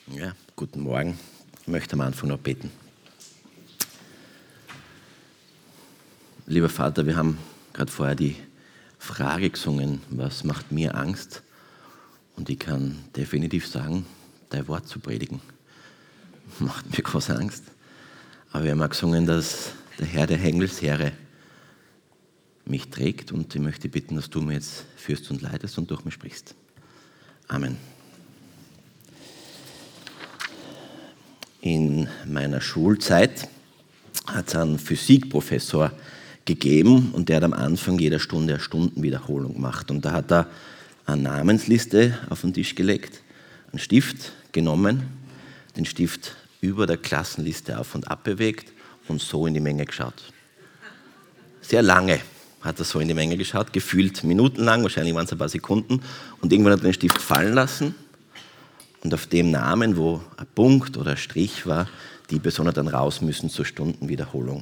Ja, guten Morgen. Ich möchte am Anfang noch beten. Lieber Vater, wir haben gerade vorher die Frage gesungen, was macht mir Angst? Und ich kann definitiv sagen, dein Wort zu predigen macht mir große Angst. Aber wir haben auch gesungen, dass der Herr der Engelsheere mich trägt, und ich möchte bitten, dass du mir jetzt führst und leitest und durch mich sprichst. Amen. In meiner Schulzeit hat es einen Physikprofessor gegeben, und der hat am Anfang jeder Stunde eine Stundenwiederholung gemacht. Und da hat er eine Namensliste auf den Tisch gelegt, einen Stift genommen, den Stift über der Klassenliste auf und ab bewegt und so in die Menge geschaut. Sehr lange hat er so in die Menge geschaut, gefühlt minutenlang, wahrscheinlich waren es ein paar Sekunden, und irgendwann hat er den Stift fallen lassen. Und auf dem Namen, wo ein Punkt oder ein Strich war, die Person hat dann raus müssen zur Stundenwiederholung.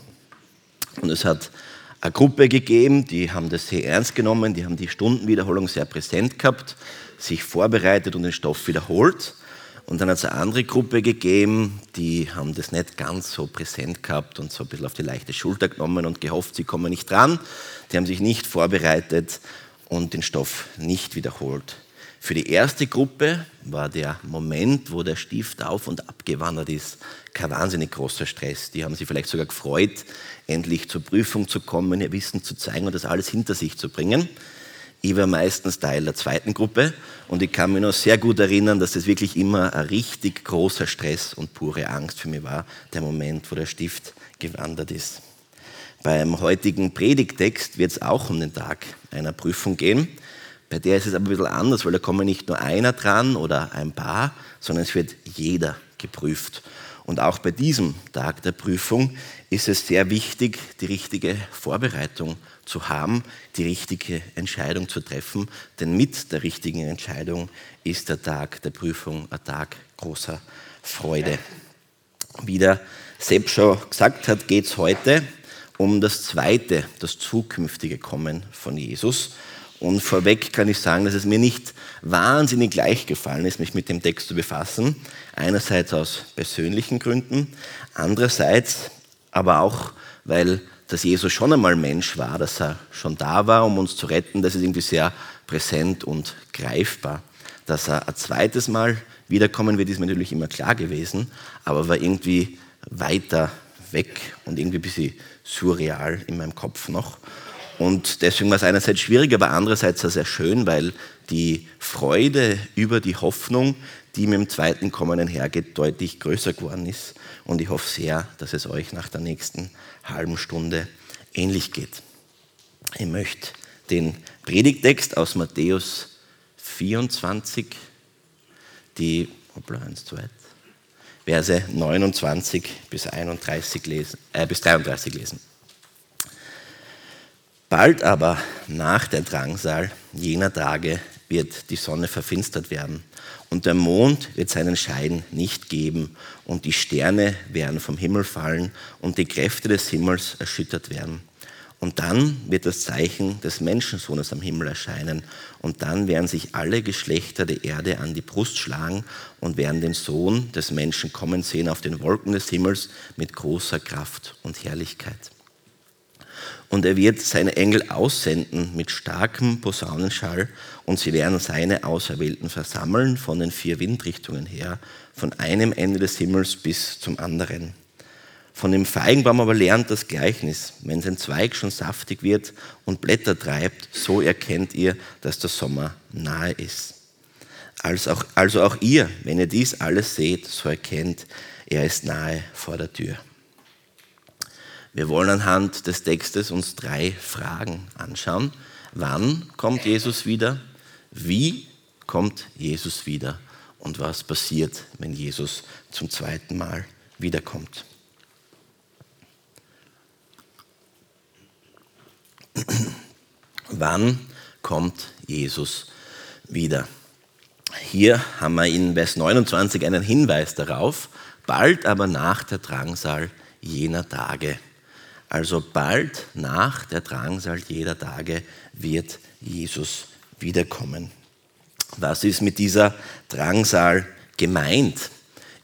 Und es hat eine Gruppe gegeben, die haben das sehr ernst genommen, die haben die Stundenwiederholung sehr präsent gehabt, sich vorbereitet und den Stoff wiederholt. Und dann hat es eine andere Gruppe gegeben, die haben das nicht ganz so präsent gehabt und so ein bisschen auf die leichte Schulter genommen und gehofft, sie kommen nicht dran. Die haben sich nicht vorbereitet und den Stoff nicht wiederholt. Für die erste Gruppe war der Moment, wo der Stift auf- und abgewandert ist, kein wahnsinnig großer Stress. Die haben sich vielleicht sogar gefreut, endlich zur Prüfung zu kommen, ihr Wissen zu zeigen und das alles hinter sich zu bringen. Ich war meistens Teil der zweiten Gruppe, und ich kann mich noch sehr gut erinnern, dass das wirklich immer ein richtig großer Stress und pure Angst für mich war, der Moment, wo der Stift gewandert ist. Beim heutigen Predigtext wird es auch um den Tag einer Prüfung gehen. Bei der ist es aber ein bisschen anders, weil da kommen nicht nur einer dran oder ein paar, sondern es wird jeder geprüft. Und auch bei diesem Tag der Prüfung ist es sehr wichtig, die richtige Vorbereitung zu haben, die richtige Entscheidung zu treffen, denn mit der richtigen Entscheidung ist der Tag der Prüfung ein Tag großer Freude. Wie der Sepp schon gesagt hat, geht es heute um das zweite, das zukünftige Kommen von Jesus. Und vorweg kann ich sagen, dass es mir nicht wahnsinnig leicht gefallen ist, mich mit dem Text zu befassen. Einerseits aus persönlichen Gründen, andererseits aber auch, weil dass Jesus schon einmal Mensch war, dass er schon da war, um uns zu retten. Das ist irgendwie sehr präsent und greifbar. Dass er ein zweites Mal wiederkommen wird, ist mir natürlich immer klar gewesen, aber war irgendwie weiter weg und irgendwie ein bisschen surreal in meinem Kopf noch. Und deswegen war es einerseits schwierig, aber andererseits auch sehr schön, weil die Freude über die Hoffnung, die mit dem zweiten Kommen einhergeht, deutlich größer geworden ist. Und ich hoffe sehr, dass es euch nach der nächsten halben Stunde ähnlich geht. Ich möchte den Predigtext aus Matthäus 24, die Verse 29 bis 33 lesen. Bald aber nach der Drangsal jener Tage wird die Sonne verfinstert werden und der Mond wird seinen Schein nicht geben und die Sterne werden vom Himmel fallen und die Kräfte des Himmels erschüttert werden. Und dann wird das Zeichen des Menschensohnes am Himmel erscheinen und dann werden sich alle Geschlechter der Erde an die Brust schlagen und werden den Sohn des Menschen kommen sehen auf den Wolken des Himmels mit großer Kraft und Herrlichkeit. Und er wird seine Engel aussenden mit starkem Posaunenschall, und sie werden seine Auserwählten versammeln von den 4 Windrichtungen her, von einem Ende des Himmels bis zum anderen. Von dem Feigenbaum aber lernt das Gleichnis: Wenn sein Zweig schon saftig wird und Blätter treibt, so erkennt ihr, dass der Sommer nahe ist. Also auch ihr, wenn ihr dies alles seht, so erkennt, er ist nahe vor der Tür. Wir wollen anhand des Textes uns 3 Fragen anschauen. Wann kommt Jesus wieder? Wie kommt Jesus wieder? Und was passiert, wenn Jesus zum zweiten Mal wiederkommt? Wann kommt Jesus wieder? Hier haben wir in Vers 29 einen Hinweis darauf. Bald aber nach der Drangsal jener Tage. Also bald nach der Drangsal jener Tage wird Jesus wiederkommen. Was ist mit dieser Drangsal gemeint?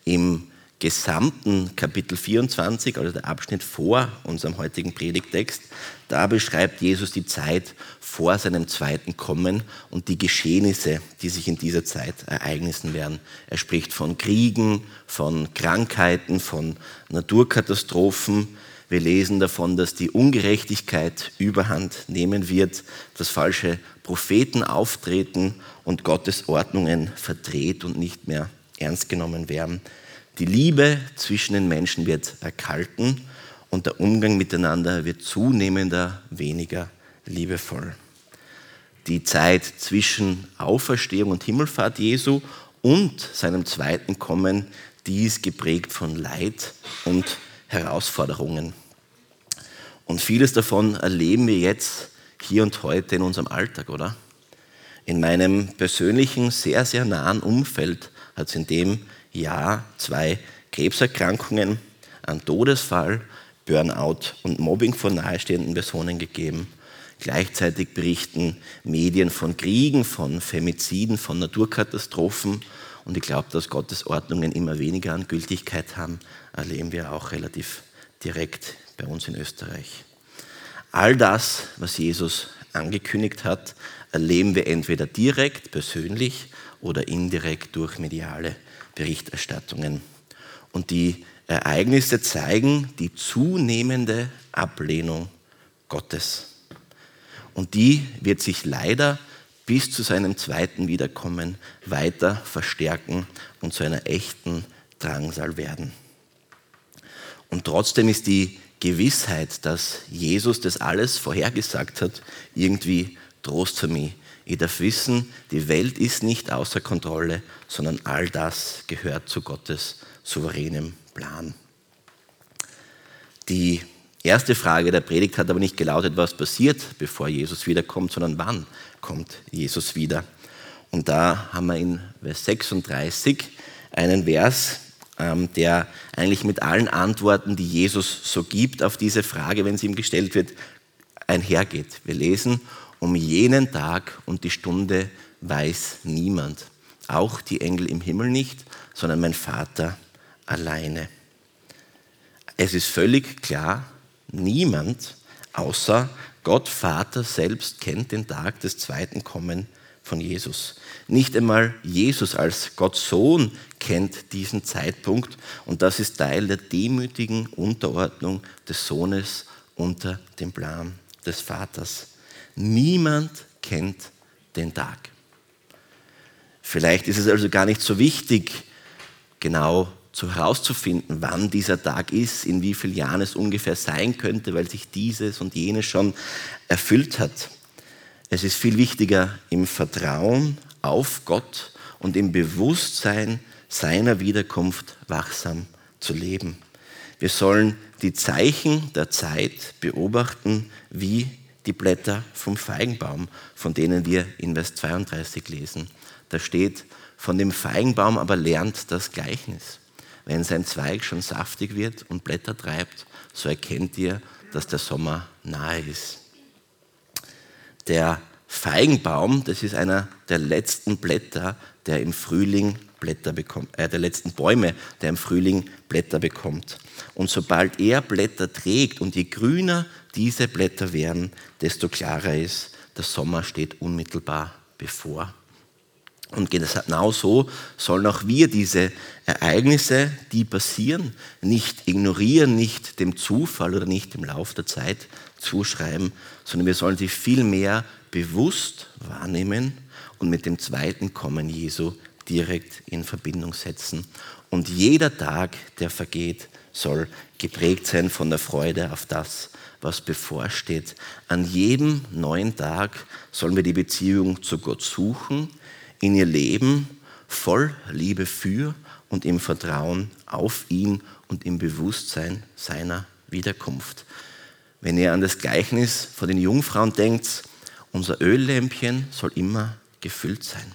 Im gesamten Kapitel 24, also der Abschnitt vor unserem heutigen Predigtext, da beschreibt Jesus die Zeit vor seinem zweiten Kommen und die Geschehnisse, die sich in dieser Zeit ereignen werden. Er spricht von Kriegen, von Krankheiten, von Naturkatastrophen. Wir lesen davon, dass die Ungerechtigkeit überhand nehmen wird, dass falsche Propheten auftreten und Gottes Ordnungen verdreht und nicht mehr ernst genommen werden. Die Liebe zwischen den Menschen wird erkalten und der Umgang miteinander wird zunehmender weniger liebevoll. Die Zeit zwischen Auferstehung und Himmelfahrt Jesu und seinem zweiten Kommen, die ist geprägt von Leid und Herausforderungen. Und vieles davon erleben wir jetzt hier und heute in unserem Alltag, oder? In meinem persönlichen, sehr, sehr nahen Umfeld hat es in dem Jahr 2 Krebserkrankungen, einen Todesfall, Burnout und Mobbing von nahestehenden Personen gegeben. Gleichzeitig berichten Medien von Kriegen, von Femiziden, von Naturkatastrophen. Und ich glaube, dass Gottes Ordnungen immer weniger an Gültigkeit haben, erleben wir auch relativ direkt bei uns in Österreich. All das, was Jesus angekündigt hat, erleben wir entweder direkt, persönlich oder indirekt durch mediale Berichterstattungen. Und die Ereignisse zeigen die zunehmende Ablehnung Gottes. Und die wird sich leider bis zu seinem zweiten Wiederkommen weiter verstärken und zu einer echten Drangsal werden. Und trotzdem ist die Gewissheit, dass Jesus das alles vorhergesagt hat, irgendwie Trost für mich. Ich darf wissen, die Welt ist nicht außer Kontrolle, sondern all das gehört zu Gottes souveränem Plan. Die erste Frage der Predigt hat aber nicht gelautet, was passiert, bevor Jesus wiederkommt, sondern wann kommt Jesus wieder. Und da haben wir in Vers 36 einen Vers, der eigentlich mit allen Antworten, die Jesus so gibt auf diese Frage, wenn sie ihm gestellt wird, einhergeht. Wir lesen: Um jenen Tag und die Stunde weiß niemand, auch die Engel im Himmel nicht, sondern mein Vater alleine. Es ist völlig klar, niemand außer Gott Vater selbst kennt den Tag des zweiten Kommens von Jesus. Nicht einmal Jesus als Gott Sohn kennt diesen Zeitpunkt und das ist Teil der demütigen Unterordnung des Sohnes unter dem Plan des Vaters. Niemand kennt den Tag. Vielleicht ist es also gar nicht so wichtig, genau herauszufinden, wann dieser Tag ist, in wie vielen Jahren es ungefähr sein könnte, weil sich dieses und jenes schon erfüllt hat. Es ist viel wichtiger, im Vertrauen auf Gott und im Bewusstsein seiner Wiederkunft wachsam zu leben. Wir sollen die Zeichen der Zeit beobachten, wie die Blätter vom Feigenbaum, von denen wir in Vers 32 lesen. Da steht: Von dem Feigenbaum aber lernt das Gleichnis. Wenn sein Zweig schon saftig wird und Blätter treibt, so erkennt ihr, dass der Sommer nahe ist. Der Feigenbaum, das ist einer der letzten Blätter, der im Frühling Blätter bekommt, der letzten Bäume, der im Frühling Blätter bekommt. Und sobald er Blätter trägt und je grüner diese Blätter werden, desto klarer ist, der Sommer steht unmittelbar bevor. Und genau so sollen auch wir diese Ereignisse, die passieren, nicht ignorieren, nicht dem Zufall oder nicht dem Lauf der Zeit zuschreiben, sondern wir sollen sie vielmehr bewusst wahrnehmen und mit dem zweiten Kommen Jesu direkt in Verbindung setzen. Und jeder Tag, der vergeht, soll geprägt sein von der Freude auf das, was bevorsteht. An jedem neuen Tag sollen wir die Beziehung zu Gott suchen, in ihr Leben voll Liebe für und im Vertrauen auf ihn und im Bewusstsein seiner Wiederkunft. Wenn ihr an das Gleichnis von den Jungfrauen denkt, unser Öllämpchen soll immer gefüllt sein.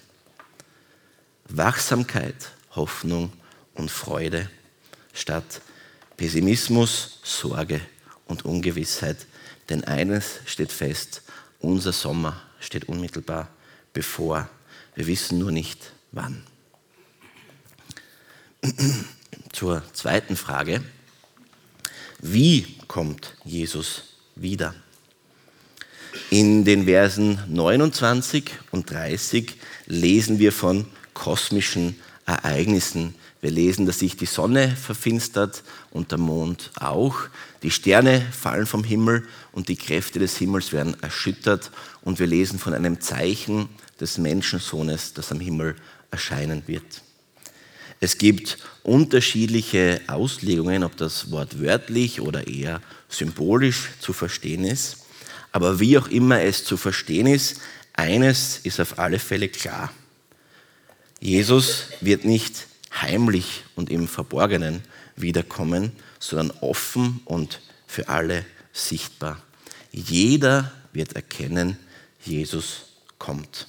Wachsamkeit, Hoffnung und Freude statt Pessimismus, Sorge und Ungewissheit. Denn eines steht fest: Unser Sommer steht unmittelbar bevor. Wir wissen nur nicht, wann. zur zweiten Frage. Wie kommt Jesus wieder? In den Versen 29 und 30 lesen wir von kosmischen Ereignissen. Wir lesen, dass sich die Sonne verfinstert und der Mond auch. Die Sterne fallen vom Himmel und die Kräfte des Himmels werden erschüttert. Und wir lesen von einem Zeichen des Menschensohnes, das am Himmel erscheinen wird. Es gibt unterschiedliche Auslegungen, ob das wortwörtlich oder eher symbolisch zu verstehen ist. Aber wie auch immer es zu verstehen ist, eines ist auf alle Fälle klar. Jesus wird nicht heimlich und im Verborgenen wiederkommen, sondern offen und für alle sichtbar. Jeder wird erkennen, Jesus kommt.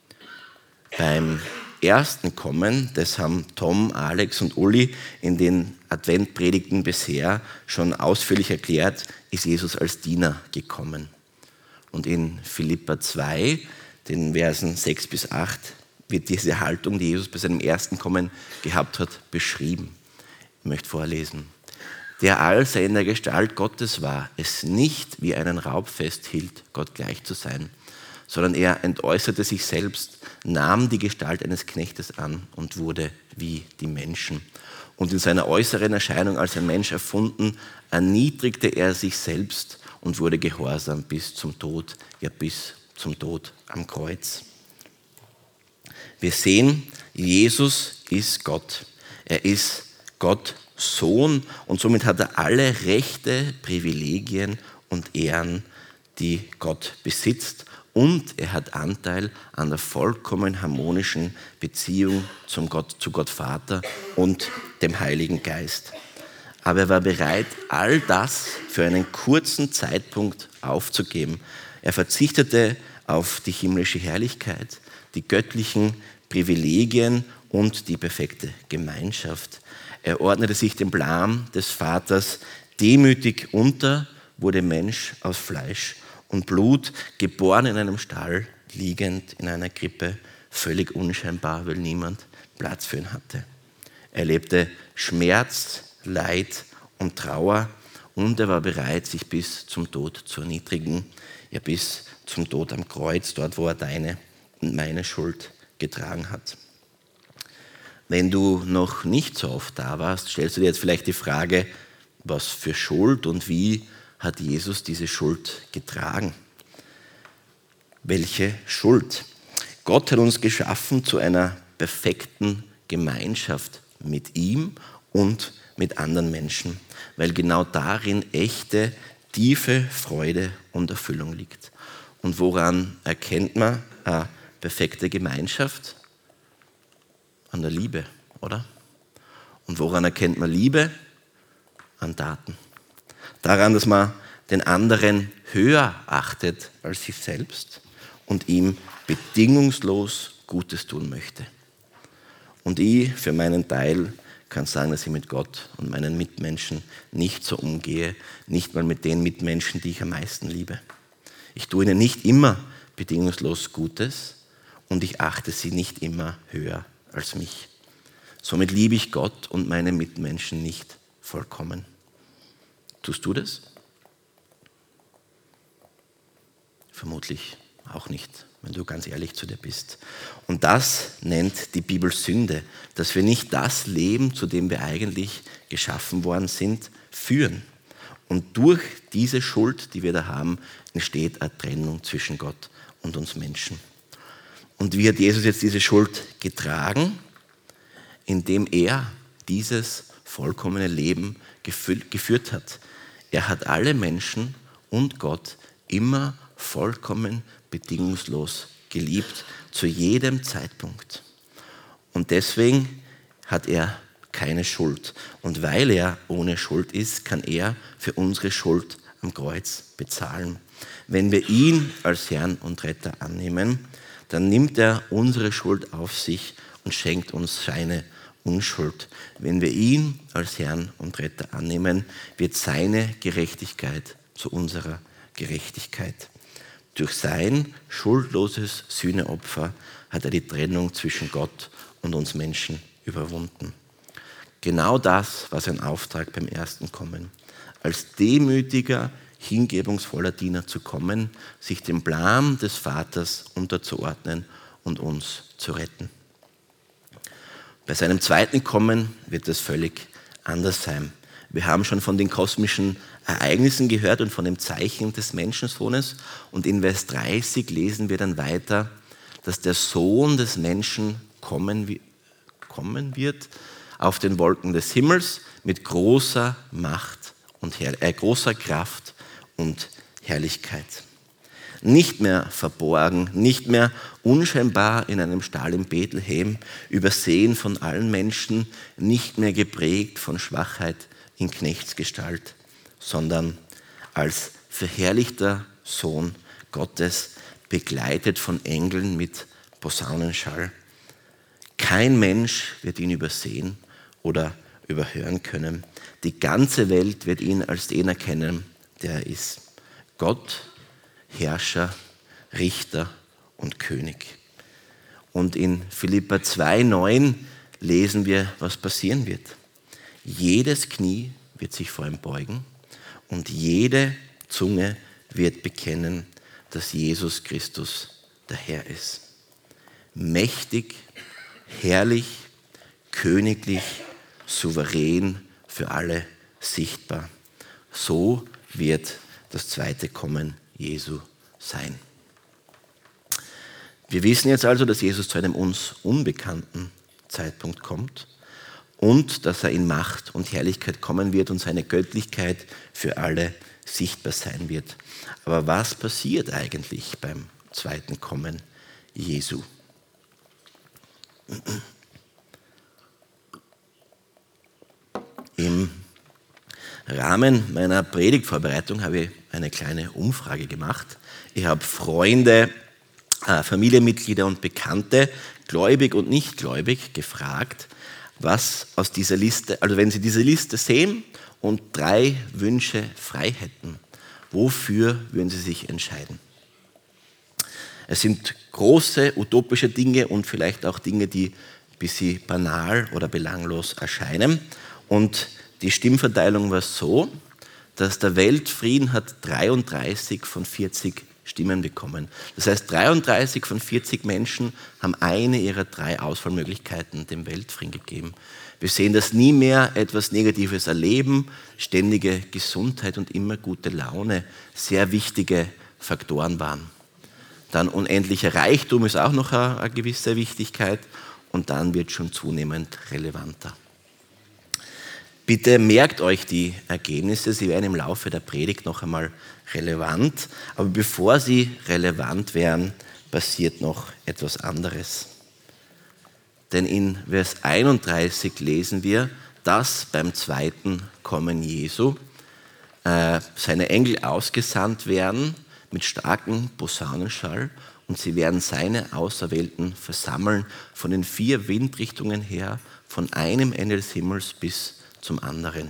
Beim ersten Kommen, das haben Tom, Alex und Uli in den Adventpredigten bisher schon ausführlich erklärt, ist Jesus als Diener gekommen. Und in Philipper 2, den Versen 6 bis 8, wird diese Haltung, die Jesus bei seinem ersten Kommen gehabt hat, beschrieben. Ich möchte vorlesen. Der, als er in der Gestalt Gottes war, es nicht wie einen Raub festhielt, Gott gleich zu sein, sondern er entäußerte sich selbst, nahm die Gestalt eines Knechtes an und wurde wie die Menschen. Und in seiner äußeren Erscheinung als ein Mensch erfunden, erniedrigte er sich selbst und wurde gehorsam bis zum Tod, ja bis zum Tod am Kreuz. Wir sehen, Jesus ist Gott. Er ist Gott Sohn und somit hat er alle Rechte, Privilegien und Ehren, die Gott besitzt. Und er hat Anteil an der vollkommen harmonischen Beziehung zu Gott Vater und dem Heiligen Geist. Aber er war bereit, all das für einen kurzen Zeitpunkt aufzugeben. Er verzichtete auf die himmlische Herrlichkeit, die göttlichen Privilegien und die perfekte Gemeinschaft. Er ordnete sich dem Plan des Vaters demütig unter, wurde Mensch aus Fleisch und Blut, geboren in einem Stall, liegend in einer Krippe, völlig unscheinbar, weil niemand Platz für ihn hatte. Er lebte Schmerz, Leid und Trauer und er war bereit, sich bis zum Tod zu erniedrigen, ja bis zum Tod am Kreuz, dort wo er deine und meine Schuld getragen hat. Wenn du noch nicht so oft da warst, stellst du dir jetzt vielleicht die Frage, was für Schuld und wie hat Jesus diese Schuld getragen? Welche Schuld? Gott hat uns geschaffen zu einer perfekten Gemeinschaft mit ihm und mit anderen Menschen, weil genau darin echte, tiefe Freude und Erfüllung liegt. Und woran erkennt man eine perfekte Gemeinschaft? An der Liebe, oder? Und woran erkennt man Liebe? An Taten. Daran, dass man den anderen höher achtet als sich selbst und ihm bedingungslos Gutes tun möchte. Und ich für meinen Teil kann sagen, dass ich mit Gott und meinen Mitmenschen nicht so umgehe, nicht mal mit den Mitmenschen, die ich am meisten liebe. Ich tue ihnen nicht immer bedingungslos Gutes und ich achte sie nicht immer höher als mich. Somit liebe ich Gott und meine Mitmenschen nicht vollkommen. Tust du das? Vermutlich auch nicht, wenn du ganz ehrlich zu dir bist. Und das nennt die Bibel Sünde, dass wir nicht das Leben, zu dem wir eigentlich geschaffen worden sind, führen. Und durch diese Schuld, die wir da haben, entsteht eine Trennung zwischen Gott und uns Menschen. Und wie hat Jesus jetzt diese Schuld getragen? Indem er dieses vollkommene Leben geführt hat. Er hat alle Menschen und Gott immer vollkommen bedingungslos geliebt, zu jedem Zeitpunkt. Und deswegen hat er keine Schuld. Und weil er ohne Schuld ist, kann er für unsere Schuld am Kreuz bezahlen. Wenn wir ihn als Herrn und Retter annehmen, dann nimmt er unsere Schuld auf sich und schenkt uns seine Unschuld. Wenn wir ihn als Herrn und Retter annehmen, wird seine Gerechtigkeit zu unserer Gerechtigkeit. Durch sein schuldloses Sühneopfer hat er die Trennung zwischen Gott und uns Menschen überwunden. Genau das war sein Auftrag beim ersten Kommen. Als demütiger, hingebungsvoller Diener zu kommen, sich dem Plan des Vaters unterzuordnen und uns zu retten. Bei seinem zweiten Kommen wird es völlig anders sein. Wir haben schon von den kosmischen Ereignissen gehört und von dem Zeichen des Menschensohnes. Und in Vers 30 lesen wir dann weiter, dass der Sohn des Menschen kommen wird auf den Wolken des Himmels mit großer Macht und großer Kraft und Herrlichkeit. Nicht mehr verborgen, nicht mehr unscheinbar in einem Stall in Bethlehem, übersehen von allen Menschen, nicht mehr geprägt von Schwachheit in Knechtsgestalt, sondern als verherrlichter Sohn Gottes, begleitet von Engeln mit Posaunenschall. Kein Mensch wird ihn übersehen oder überhören können. Die ganze Welt wird ihn als den erkennen, der er ist. Gott, Herrscher, Richter und König. Und in Philipper 2,9 lesen wir, was passieren wird. Jedes Knie wird sich vor ihm beugen und jede Zunge wird bekennen, dass Jesus Christus der Herr ist. Mächtig, herrlich, königlich, souverän, für alle sichtbar. So wird das zweite Kommen Jesu sein. Wir wissen jetzt also, dass Jesus zu einem uns unbekannten Zeitpunkt kommt und dass er in Macht und Herrlichkeit kommen wird und seine Göttlichkeit für alle sichtbar sein wird. Aber was passiert eigentlich beim zweiten Kommen Jesu? Im Rahmen meiner Predigtvorbereitung habe ich eine kleine Umfrage gemacht. Ich habe Freunde, Familienmitglieder und Bekannte, gläubig und nicht gläubig, gefragt, was aus dieser Liste, also wenn sie diese Liste sehen und 3 Wünsche frei hätten, wofür würden sie sich entscheiden? Es sind große, utopische Dinge und vielleicht auch Dinge, die ein bisschen banal oder belanglos erscheinen. Und die Stimmverteilung war so, dass der Weltfrieden hat 33 von 40 Stimmen bekommen. Das heißt, 33 von 40 Menschen haben eine ihrer 3 Auswahlmöglichkeiten dem Weltfrieden gegeben. Wir sehen, dass nie mehr etwas Negatives erleben, ständige Gesundheit und immer gute Laune sehr wichtige Faktoren waren. Dann unendlicher Reichtum ist auch noch eine gewisse Wichtigkeit und dann wird schon zunehmend relevanter. Bitte merkt euch die Ergebnisse, sie werden im Laufe der Predigt noch einmal relevant, aber bevor sie relevant werden, passiert noch etwas anderes. Denn in Vers 31 lesen wir, dass beim zweiten Kommen Jesu seine Engel ausgesandt werden mit starkem Posaunenschall und sie werden seine Auserwählten versammeln von den 4 Windrichtungen her, von einem Ende des Himmels bis zum anderen.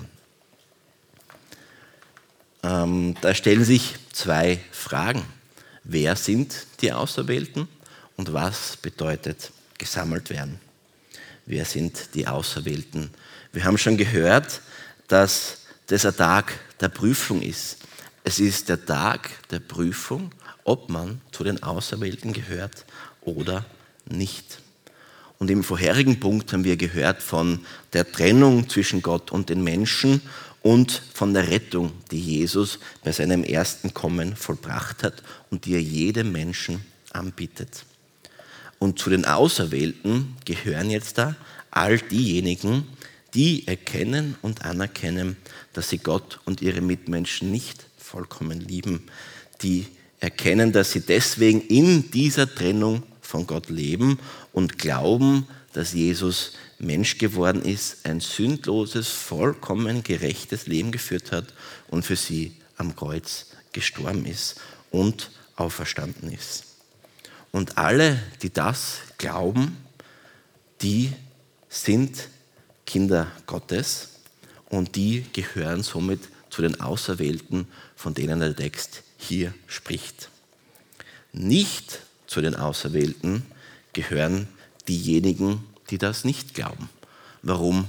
Da stellen sich 2 Fragen. Wer sind die Auserwählten und was bedeutet gesammelt werden? Wer sind die Auserwählten? Wir haben schon gehört, dass das ein Tag der Prüfung ist. Es ist der Tag der Prüfung, ob man zu den Auserwählten gehört oder nicht. Und im vorherigen Punkt haben wir gehört von der Trennung zwischen Gott und den Menschen und von der Rettung, die Jesus bei seinem ersten Kommen vollbracht hat und die er jedem Menschen anbietet. Und zu den Auserwählten gehören jetzt da all diejenigen, die erkennen und anerkennen, dass sie Gott und ihre Mitmenschen nicht vollkommen lieben, die erkennen, dass sie deswegen in dieser Trennung von Gott leben und glauben, dass Jesus Mensch geworden ist, ein sündloses, vollkommen gerechtes Leben geführt hat und für sie am Kreuz gestorben ist und auferstanden ist. Und alle, die das glauben, die sind Kinder Gottes und die gehören somit zu den Auserwählten, von denen der Text hier spricht. Nicht zu den Auserwählten gehören diejenigen, die das nicht glauben. Warum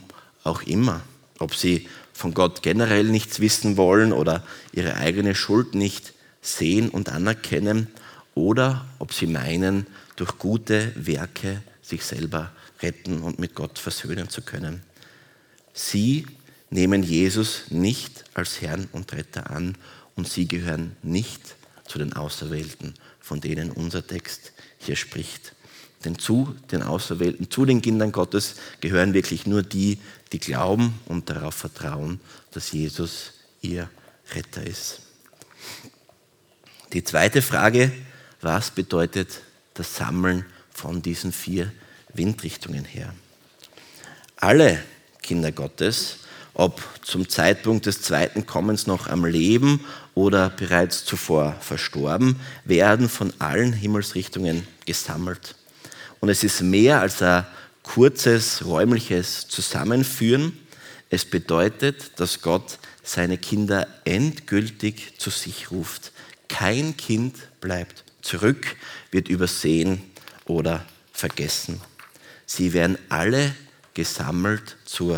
auch immer. Ob sie von Gott generell nichts wissen wollen oder ihre eigene Schuld nicht sehen und anerkennen oder ob sie meinen, durch gute Werke sich selber retten und mit Gott versöhnen zu können. Sie nehmen Jesus nicht als Herrn und Retter an und sie gehören nicht zu den Auserwählten, von denen unser Text hier spricht. Denn zu den Auserwählten, zu den Kindern Gottes gehören wirklich nur die, die glauben und darauf vertrauen, dass Jesus ihr Retter ist. Die zweite Frage: Was bedeutet das Sammeln von diesen 4 Windrichtungen her? Alle Kinder Gottes, ob zum Zeitpunkt des zweiten Kommens noch am Leben oder bereits zuvor verstorben, werden von allen Himmelsrichtungen gesammelt. Und es ist mehr als ein kurzes, räumliches Zusammenführen. Es bedeutet, dass Gott seine Kinder endgültig zu sich ruft. Kein Kind bleibt zurück, wird übersehen oder vergessen. Sie werden alle gesammelt zur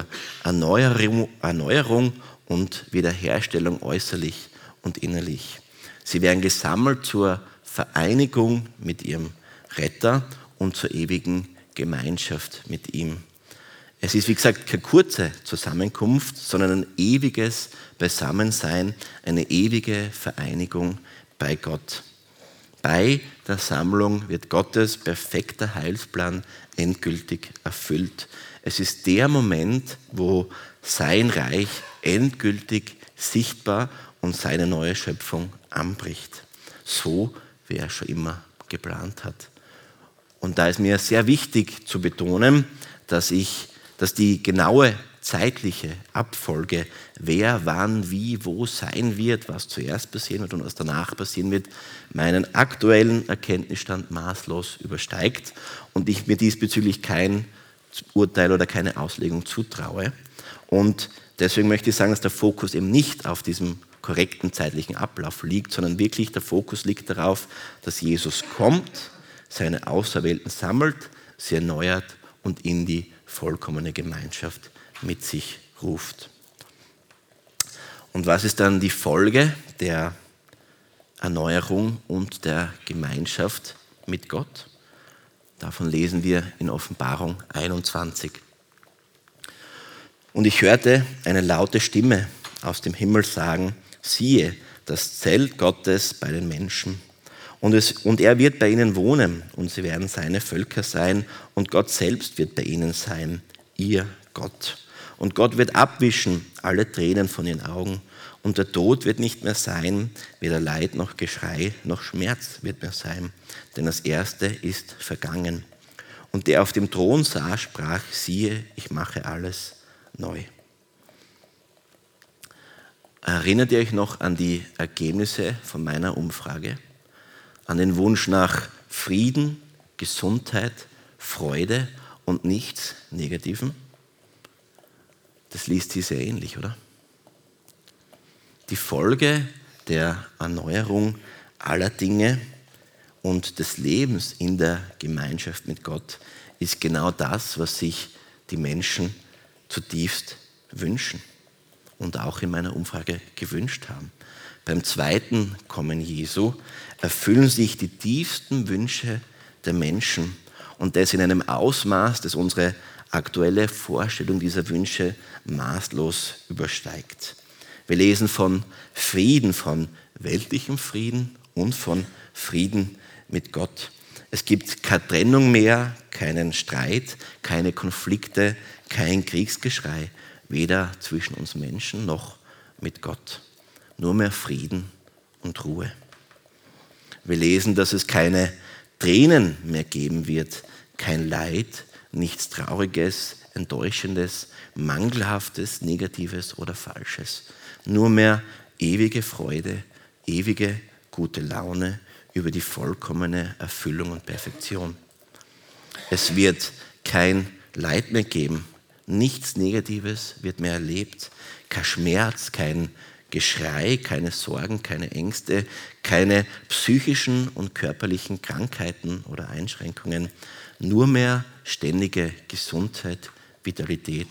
Erneuerung und Wiederherstellung äußerlich und innerlich. Sie werden gesammelt zur Vereinigung mit ihrem Retter und zur ewigen Gemeinschaft mit ihm. Es ist, wie gesagt, keine kurze Zusammenkunft, sondern ein ewiges Beisammensein, eine ewige Vereinigung bei Gott. Bei der Sammlung wird Gottes perfekter Heilsplan endgültig erfüllt. Es ist der Moment, wo sein Reich endgültig sichtbar und seine neue Schöpfung anbricht. So, wie er schon immer geplant hat. Und da ist mir sehr wichtig zu betonen, dass die genaue zeitliche Abfolge, wer, wann, wie, wo sein wird, was zuerst passieren wird und was danach passieren wird, meinen aktuellen Erkenntnisstand maßlos übersteigt und ich mir diesbezüglich kein Urteil oder keine Auslegung zutraue. Und deswegen möchte ich sagen, dass der Fokus eben nicht auf diesem korrekten zeitlichen Ablauf liegt, sondern wirklich der Fokus liegt darauf, dass Jesus kommt, seine Auserwählten sammelt, sie erneuert und in die vollkommene Gemeinschaft mit sich ruft. Und was ist dann die Folge der Erneuerung und der Gemeinschaft mit Gott? Davon lesen wir in Offenbarung 21. Und ich hörte eine laute Stimme aus dem Himmel sagen: Siehe, das Zelt Gottes bei den Menschen. Und er wird bei ihnen wohnen und sie werden seine Völker sein und Gott selbst wird bei ihnen sein, ihr Gott. Und Gott wird abwischen alle Tränen von ihren Augen und der Tod wird nicht mehr sein, weder Leid noch Geschrei noch Schmerz wird mehr sein, denn das Erste ist vergangen. Und der auf dem Thron saß, sprach: Siehe, ich mache alles neu. Erinnert ihr euch noch an die Ergebnisse von meiner Umfrage? An den Wunsch nach Frieden, Gesundheit, Freude und nichts Negativem? Das liest sie sehr ähnlich, oder? Die Folge der Erneuerung aller Dinge und des Lebens in der Gemeinschaft mit Gott ist genau das, was sich die Menschen zutiefst wünschen und auch in meiner Umfrage gewünscht haben. Beim zweiten Kommen Jesu erfüllen sich die tiefsten Wünsche der Menschen und das in einem Ausmaß, das unsere aktuelle Vorstellung dieser Wünsche maßlos übersteigt. Wir lesen von Frieden, von weltlichem Frieden und von Frieden mit Gott. Es gibt keine Trennung mehr, keinen Streit, keine Konflikte, kein Kriegsgeschrei, weder zwischen uns Menschen noch mit Gott. Nur mehr Frieden und Ruhe. Wir lesen, dass es keine Tränen mehr geben wird, kein Leid, nichts Trauriges, Enttäuschendes, Mangelhaftes, Negatives oder Falsches. Nur mehr ewige Freude, ewige gute Laune über die vollkommene Erfüllung und Perfektion. Es wird kein Leid mehr geben, nichts Negatives wird mehr erlebt, kein Schmerz, kein Geschrei, keine Sorgen, keine Ängste, keine psychischen und körperlichen Krankheiten oder Einschränkungen, nur mehr ständige Gesundheit, Vitalität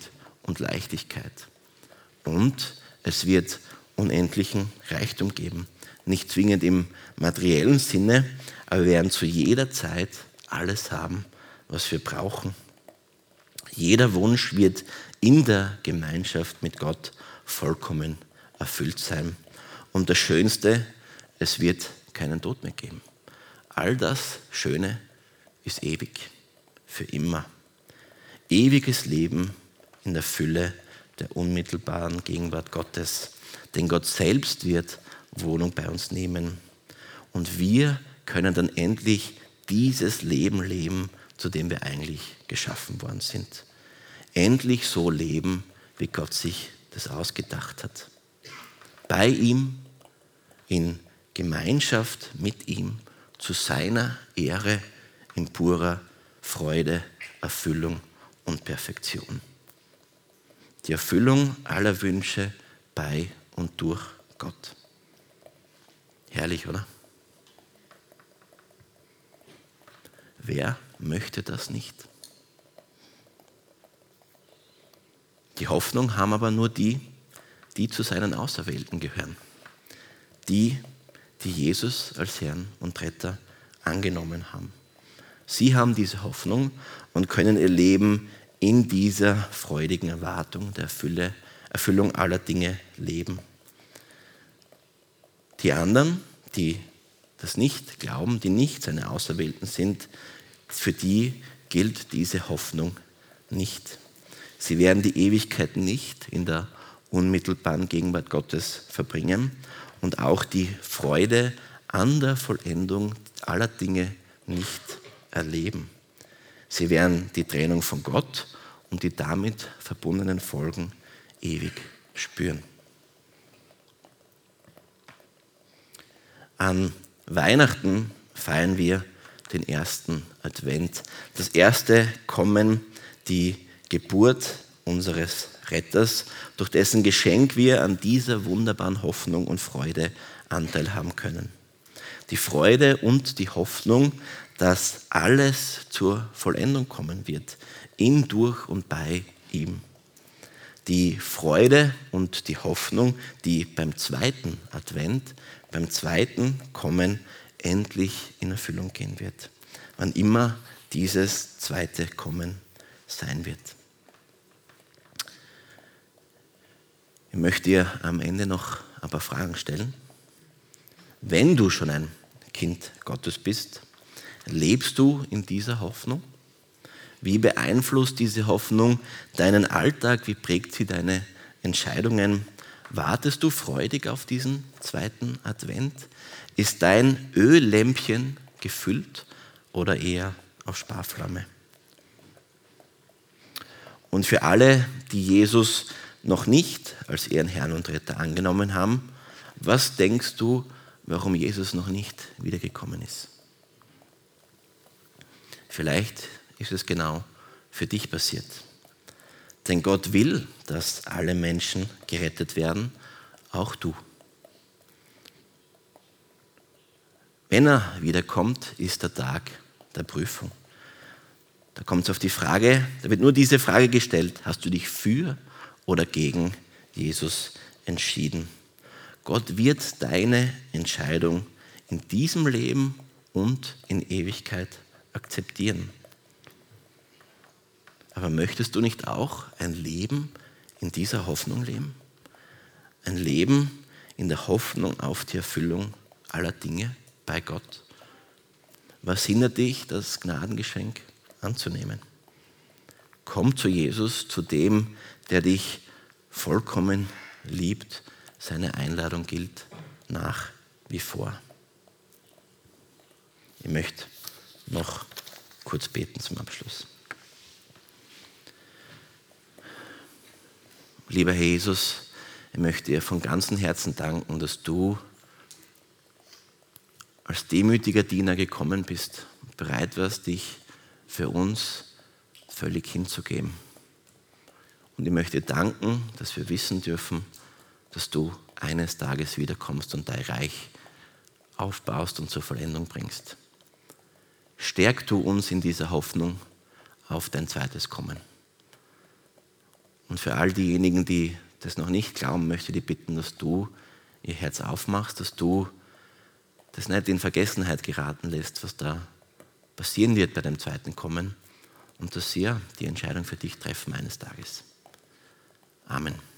und Leichtigkeit. Und es wird unendlichen Reichtum geben. Nicht zwingend im materiellen Sinne, aber wir werden zu jeder Zeit alles haben, was wir brauchen. Jeder Wunsch wird in der Gemeinschaft mit Gott vollkommen erfüllt sein. Und das Schönste, es wird keinen Tod mehr geben. All das Schöne ist ewig, für immer. Ewiges Leben in der Fülle der unmittelbaren Gegenwart Gottes. Denn Gott selbst wird Wohnung bei uns nehmen. Und wir können dann endlich dieses Leben leben, zu dem wir eigentlich geschaffen worden sind. Endlich so leben, wie Gott sich das ausgedacht hat. Bei ihm, in Gemeinschaft mit ihm, zu seiner Ehre, in purer Freude, Erfüllung und Perfektion. Die Erfüllung aller Wünsche bei und durch Gott. Herrlich, oder? Wer möchte das nicht? Die Hoffnung haben aber nur die zu seinen Auserwählten gehören. Die Jesus als Herrn und Retter angenommen haben. Sie haben diese Hoffnung und können ihr Leben in dieser freudigen Erwartung der Erfüllung aller Dinge leben. Die anderen, die das nicht glauben, die nicht seine Auserwählten sind, für die gilt diese Hoffnung nicht. Sie werden die Ewigkeit nicht in der unmittelbaren Gegenwart Gottes verbringen und auch die Freude an der Vollendung aller Dinge nicht erleben. Sie werden die Trennung von Gott und die damit verbundenen Folgen ewig spüren. An Weihnachten feiern wir den ersten Advent. Das erste Kommen, die Geburt unseres Retters, durch dessen Geschenk wir an dieser wunderbaren Hoffnung und Freude Anteil haben können. Die Freude und die Hoffnung, dass alles zur Vollendung kommen wird, in, durch und bei ihm. Die Freude und die Hoffnung, die beim zweiten Advent, beim zweiten Kommen endlich in Erfüllung gehen wird, wann immer dieses zweite Kommen sein wird. Ich möchte dir am Ende noch ein paar Fragen stellen. Wenn du schon ein Kind Gottes bist, lebst du in dieser Hoffnung? Wie beeinflusst diese Hoffnung deinen Alltag? Wie prägt sie deine Entscheidungen? Wartest du freudig auf diesen zweiten Advent? Ist dein Öllämpchen gefüllt oder eher auf Sparflamme? Und für alle, die Jesus noch nicht als ihren Herrn und Retter angenommen haben, was denkst du, warum Jesus noch nicht wiedergekommen ist? Vielleicht ist es genau für dich passiert. Denn Gott will, dass alle Menschen gerettet werden, auch du. Wenn er wiederkommt, ist der Tag der Prüfung. Da kommt es auf die Frage, da wird nur diese Frage gestellt: Hast du dich für oder gegen Jesus entschieden? Gott wird deine Entscheidung in diesem Leben und in Ewigkeit akzeptieren. Aber möchtest du nicht auch ein Leben in dieser Hoffnung leben? Ein Leben in der Hoffnung auf die Erfüllung aller Dinge bei Gott? Was hindert dich, das Gnadengeschenk anzunehmen? Komm zu Jesus, zu dem, der dich vollkommen liebt. Seine Einladung gilt nach wie vor. Ich möchte noch kurz beten zum Abschluss. Lieber Herr Jesus, ich möchte dir von ganzem Herzen danken, dass du als demütiger Diener gekommen bist und bereit warst, dich für uns völlig hinzugeben. Und ich möchte dir danken, dass wir wissen dürfen, dass du eines Tages wiederkommst und dein Reich aufbaust und zur Vollendung bringst. Stärk du uns in dieser Hoffnung auf dein zweites Kommen. Und für all diejenigen, die das noch nicht glauben, möchte ich dich bitten, dass du ihr Herz aufmachst, dass du das nicht in Vergessenheit geraten lässt, was da passieren wird bei dem zweiten Kommen und dass sie ja die Entscheidung für dich treffen eines Tages. Amen.